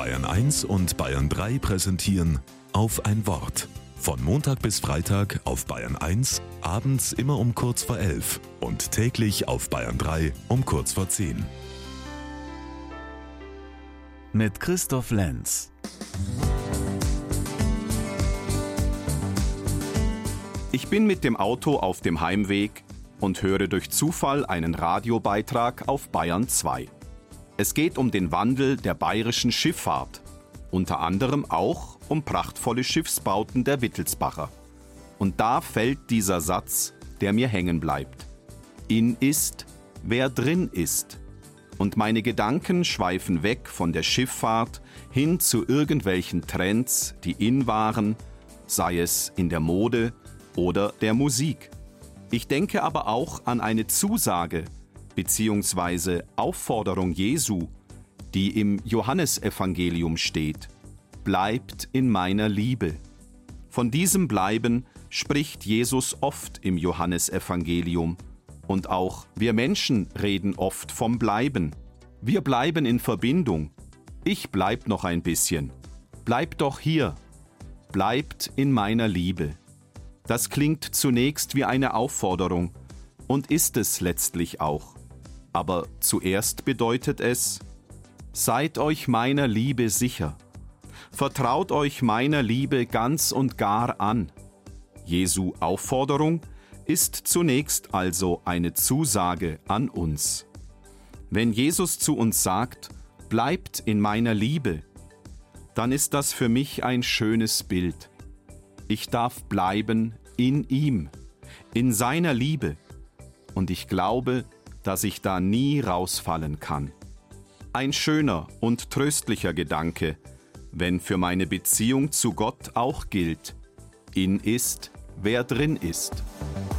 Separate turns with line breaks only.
Bayern 1 und Bayern 3 präsentieren Auf ein Wort. Von Montag bis Freitag auf Bayern 1, abends immer um kurz vor 11 und täglich auf Bayern 3 um kurz vor 10.
Mit Christoph Lenz.
Ich bin mit dem Auto auf dem Heimweg und höre durch Zufall einen Radiobeitrag auf Bayern 2. Es geht um den Wandel der bayerischen Schifffahrt, unter anderem auch um prachtvolle Schiffsbauten der Wittelsbacher. Und da fällt dieser Satz, der mir hängen bleibt. In ist, wer drin ist. Und meine Gedanken schweifen weg von der Schifffahrt hin zu irgendwelchen Trends, die in waren, sei es in der Mode oder der Musik. Ich denke aber auch an eine Zusage bzw. Aufforderung Jesu, die im Johannesevangelium steht. Bleibt in meiner Liebe. Von diesem Bleiben spricht Jesus oft im Johannesevangelium. Und auch wir Menschen reden oft vom Bleiben. Wir bleiben in Verbindung. Ich bleib noch ein bisschen. Bleibt doch hier. Bleibt in meiner Liebe. Das klingt zunächst wie eine Aufforderung und ist es letztlich auch. Aber zuerst bedeutet es, seid euch meiner Liebe sicher. Vertraut euch meiner Liebe ganz und gar an. Jesu Aufforderung ist zunächst also eine Zusage an uns. Wenn Jesus zu uns sagt, bleibt in meiner Liebe, dann ist das für mich ein schönes Bild. Ich darf bleiben in ihm, in seiner Liebe. Und ich glaube, dass ich da nie rausfallen kann. Ein schöner und tröstlicher Gedanke, wenn für meine Beziehung zu Gott auch gilt, in ist, wer drin ist.